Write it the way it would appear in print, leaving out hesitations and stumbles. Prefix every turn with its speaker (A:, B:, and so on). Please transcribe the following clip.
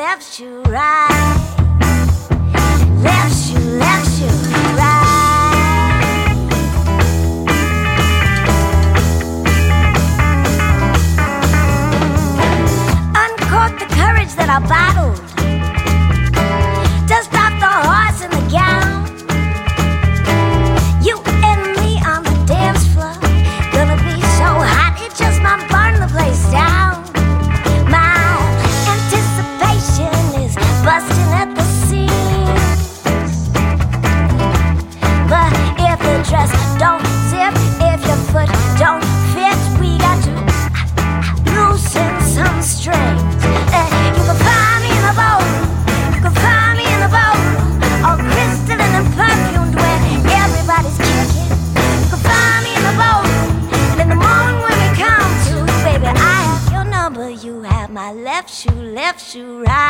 A: left shoe right. Left shoe right. Uncork the courage that I bottled. Dust off the horse and the gown. You and me on the dance floor. Gonna be so hot it just might burn the place down. My anticipation is busting at the seams. But if the dress don't zip, if your foot don't fit, we got to loosen some strings. You can find me in a boat. You can find me in a boat, all crystalline and perfumed, where everybody's kicking. You can find me in a boat, and in the morning when we come to, baby, I have your number. You have my left shoe right.